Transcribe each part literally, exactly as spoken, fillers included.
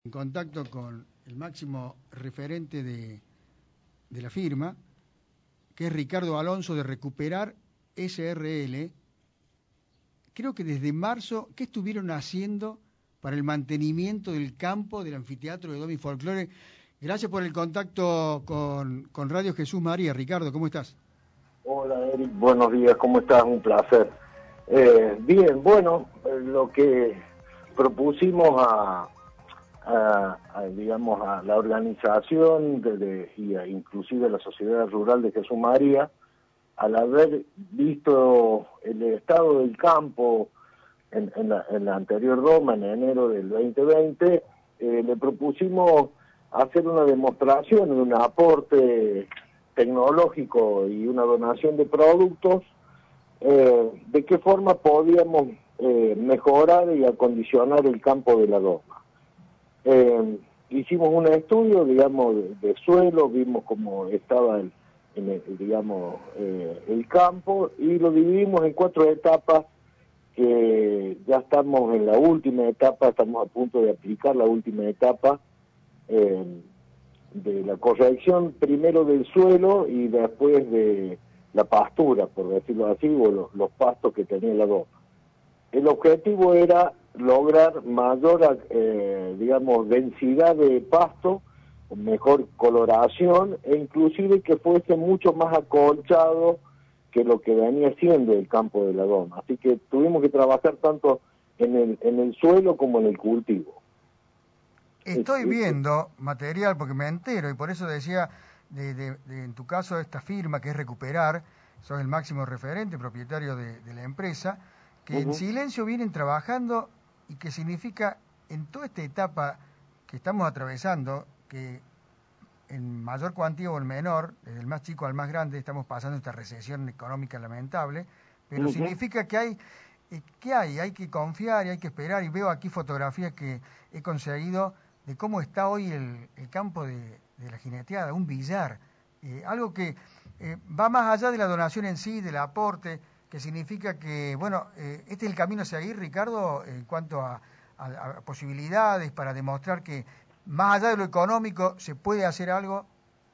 En contacto con el máximo referente de, de la firma, que es Ricardo Alonso de Recuperar S R L. Creo que desde marzo, ¿qué estuvieron haciendo para el mantenimiento del campo del anfiteatro de Domi Folklore? Gracias por el contacto con, con Radio Jesús María. Ricardo, ¿cómo estás? Hola Eric, buenos días, ¿cómo estás? Un placer. Eh, bien, bueno, eh, lo que propusimos a, a, a, digamos, a la organización de, de, y a, inclusive a la Sociedad Rural de Jesús María, al haber visto el estado del campo en, en, la, en la anterior Doma, en enero del veinte veinte, eh, le propusimos hacer una demostración, un aporte tecnológico y una donación de productos, eh, de qué forma podíamos eh, mejorar y acondicionar el campo de la Doma. Eh, hicimos un estudio, digamos, de, de suelo, vimos cómo estaba el, en el, digamos, eh, el campo, y lo dividimos en cuatro etapas, que ya estamos en la última etapa, estamos a punto de aplicar la última etapa, eh, de la corrección primero del suelo y después de la pastura, por decirlo así, o los, los pastos que tenía la Doma. El objetivo era lograr mayor, eh, digamos, densidad de pasto, mejor coloración, e inclusive que fuese mucho más acolchado que lo que venía siendo el campo de la Doma. Así que tuvimos que trabajar tanto en el, en el suelo como en el cultivo. Estoy viendo material porque me entero, y por eso decía, de, de, de, en tu caso, esta firma que es Recuperar, sos el máximo referente, propietario de, de la empresa, que uh-huh. en silencio vienen trabajando, y que significa, en toda esta etapa que estamos atravesando, que en mayor cuantía o en menor, desde el más chico al más grande, estamos pasando esta recesión económica lamentable, pero uh-huh. significa que hay, que hay, hay que confiar y hay que esperar, y veo aquí fotografías que he conseguido de cómo está hoy el, el campo de, de la jineteada, un billar, eh, algo que eh, va más allá de la donación en sí, del aporte, que significa que, bueno, eh, este es el camino a seguir, Ricardo, en cuanto a, a, a posibilidades para demostrar que más allá de lo económico se puede hacer algo.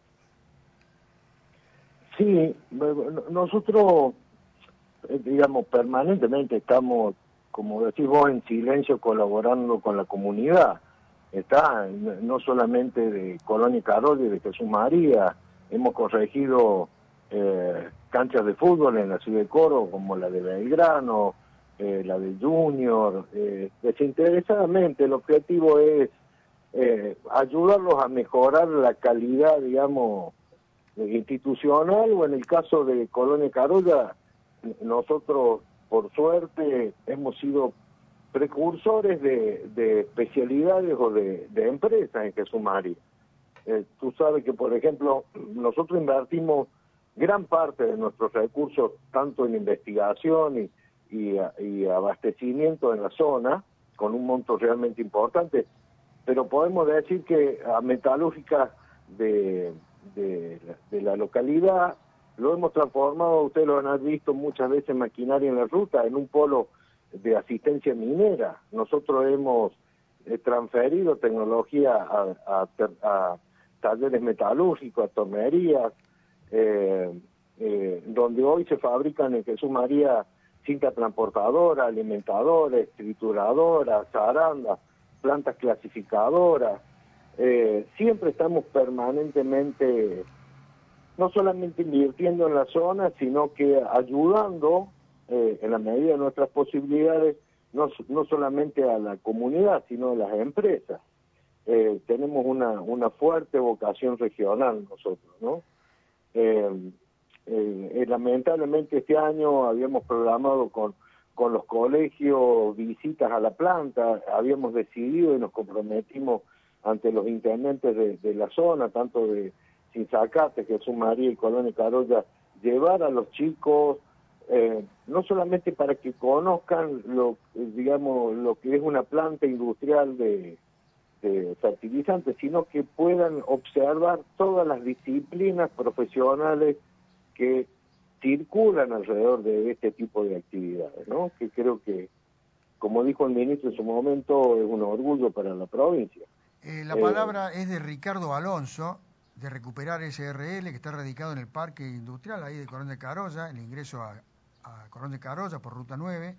Sí, nosotros, digamos, permanentemente estamos, como decís vos, en silencio colaborando con la comunidad. Está no solamente de Colonia Carol y de Jesús María, hemos corregido eh, canchas de fútbol en la ciudad de Coro, como la de Belgrano, eh, la de Junior, eh, desinteresadamente. El objetivo es eh, ayudarlos a mejorar la calidad, digamos, institucional, o en el caso de Colonia Carolla, nosotros, por suerte, hemos sido precursores de, de especialidades o de, de empresas en Jesús María. Eh, tú sabes que, por ejemplo, nosotros invertimos gran parte de nuestros recursos, tanto en investigación y, y, y abastecimiento en la zona, con un monto realmente importante, pero podemos decir que a metalúrgica de, de, de la localidad lo hemos transformado, ustedes lo han visto muchas veces, maquinaria en la ruta, en un polo de asistencia minera. Nosotros hemos eh, transferido tecnología a, a, a talleres metalúrgicos, a tornerías, eh, eh, donde hoy se fabrican en Jesús María cinta transportadora, alimentadores, trituradoras, zarandas, plantas clasificadoras. Eh, siempre estamos permanentemente, no solamente invirtiendo en la zona, sino que ayudando Eh, en la medida de nuestras posibilidades, no, no solamente a la comunidad, sino a las empresas. Eh, tenemos una, una fuerte vocación regional nosotros, ¿no? Eh, eh, lamentablemente este año habíamos programado con, con los colegios visitas a la planta, habíamos decidido y nos comprometimos ante los intendentes de, de la zona, tanto de Sinzacate, Jesús María y Colonia Carolla, llevar a los chicos, Eh, no solamente para que conozcan lo, digamos, lo que es una planta industrial de, de fertilizantes, sino que puedan observar todas las disciplinas profesionales que circulan alrededor de este tipo de actividades, ¿no? Que creo que, como dijo el ministro en su momento, es un orgullo para la provincia. Eh, la Eh, palabra es de Ricardo Alonso, de Recuperar S R L, que está radicado en el Parque Industrial, ahí de Corón de Carolla, el ingreso a, a Corón de Carolla por Ruta nueve.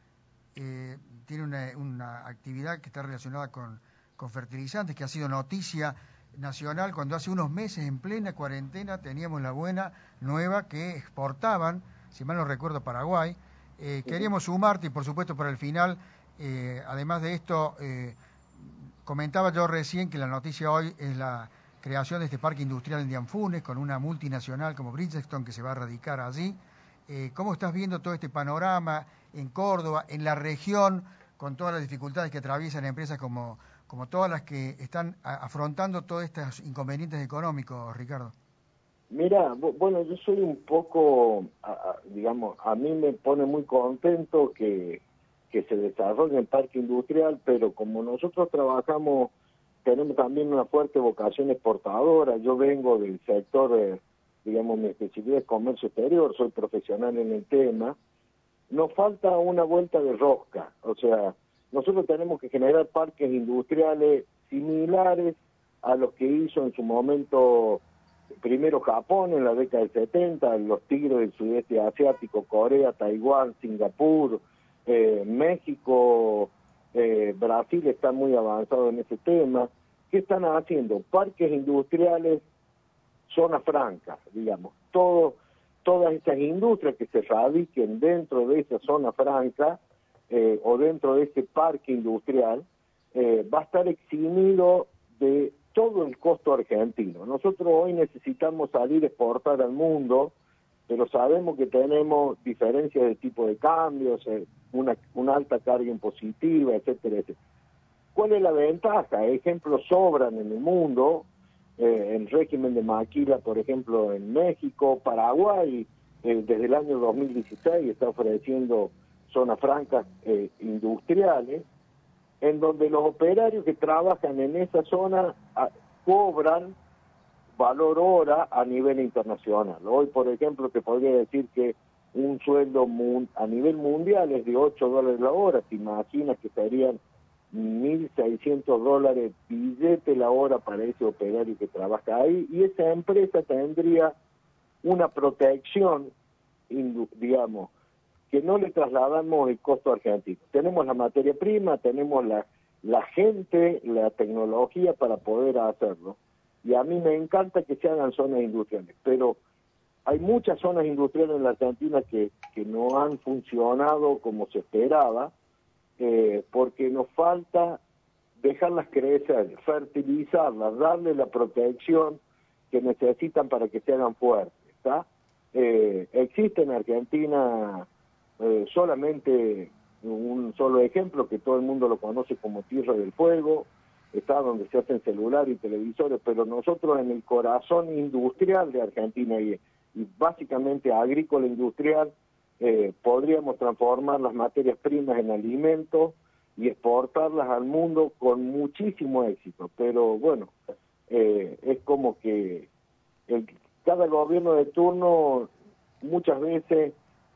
Eh, tiene una, una actividad que está relacionada con, con fertilizantes, que ha sido noticia nacional cuando hace unos meses, en plena cuarentena, teníamos la buena nueva que exportaban, si mal no recuerdo, a Paraguay. Eh, queríamos sumarte y, por supuesto, para el final, eh, además de esto, eh, comentaba yo recién que la noticia hoy es la creación de este parque industrial en Dianfunes, con una multinacional como Bridgestone que se va a radicar allí. Eh, ¿Cómo estás viendo todo este panorama en Córdoba, en la región, con todas las dificultades que atraviesan empresas como, como todas las que están a, afrontando todos estos inconvenientes económicos, Ricardo? Mira, bu- bueno, yo soy un poco, a- a- digamos, a mí me pone muy contento que, que se desarrolle el parque industrial, pero como nosotros trabajamos, tenemos también una fuerte vocación exportadora. Yo vengo del sector, eh, digamos, mi especialidad es comercio exterior, soy profesional en el tema. Nos falta una vuelta de rosca, o sea, nosotros tenemos que generar parques industriales similares a los que hizo en su momento primero Japón en la década del setenta, los tigres del sudeste asiático, Corea, Taiwán, Singapur, eh, México, eh, Brasil está muy avanzado en ese tema. ¿Qué están haciendo? Parques industriales, zona franca, digamos, todo, todas estas industrias que se radiquen dentro de esa zona franca eh, o dentro de ese parque industrial, eh, va a estar eximido de todo el costo argentino. Nosotros hoy necesitamos salir a exportar al mundo, pero sabemos que tenemos diferencias de tipo de cambios, eh, una, una alta carga impositiva, etcétera, etcétera. ¿Cuál es la ventaja? Ejemplos sobran en el mundo, eh, el régimen de Maquila, por ejemplo, en México, Paraguay, eh, desde el año dos mil dieciséis está ofreciendo zonas francas eh, industriales, en donde los operarios que trabajan en esa zona a, cobran valor hora a nivel internacional. Hoy, por ejemplo, te podría decir que un sueldo mun, a nivel mundial es de ocho dólares la hora. Te imaginas que serían mil seiscientos dólares billete la hora para ese operario que trabaja ahí, y esa empresa tendría una protección, digamos, que no le trasladamos el costo argentino. Tenemos la materia prima, tenemos la, la gente, la tecnología para poder hacerlo, y a mí me encanta que se hagan zonas industriales, pero hay muchas zonas industriales en la Argentina que, que no han funcionado como se esperaba, eh, porque nos falta dejarlas crecer, fertilizarlas, darle la protección que necesitan para que se hagan fuertes, ¿está? Eh, existe en Argentina eh, solamente un solo ejemplo que todo el mundo lo conoce como Tierra del Fuego, está donde se hacen celulares y televisores, pero nosotros en el corazón industrial de Argentina y, y básicamente agrícola industrial, eh, podríamos transformar las materias primas en alimentos y exportarlas al mundo con muchísimo éxito, pero bueno, eh, es como que el, cada gobierno de turno muchas veces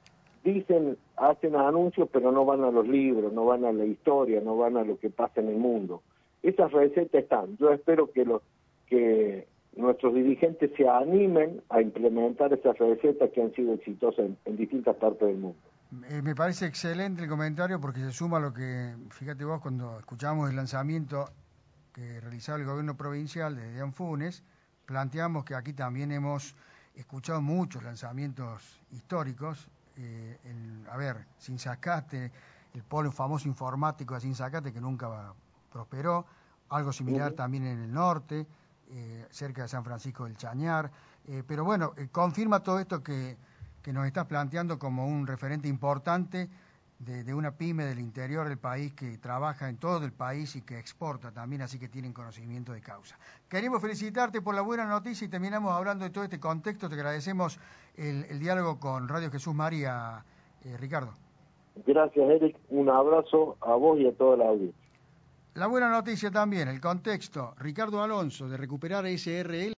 dicen, hacen anuncios, pero no van a los libros, no van a la historia, no van a lo que pasa en el mundo. Esas recetas están. Yo espero que los que nuestros dirigentes se animen a implementar esas recetas que han sido exitosas en, en distintas partes del mundo. Eh, me parece excelente el comentario porque se suma a lo que, fíjate vos, cuando escuchamos el lanzamiento que realizaba el gobierno provincial de Dianfunes, planteamos que aquí también hemos escuchado muchos lanzamientos históricos. Eh, el, a ver, Sinzacate, el polo famoso informático de Sinzacate que nunca prosperó, algo similar uh-huh. también en el norte, eh, cerca de San Francisco del Chañar, eh, pero bueno, eh, confirma todo esto que, que nos estás planteando como un referente importante de, de una pyme del interior del país que trabaja en todo el país y que exporta también, así que tienen conocimiento de causa. Queremos felicitarte por la buena noticia y terminamos hablando de todo este contexto. Te agradecemos el, el diálogo con Radio Jesús María, eh, Ricardo. Gracias, Eric. Un abrazo a vos y a toda la audiencia. La buena noticia también, el contexto. Ricardo Alonso, de Recuperar S R L.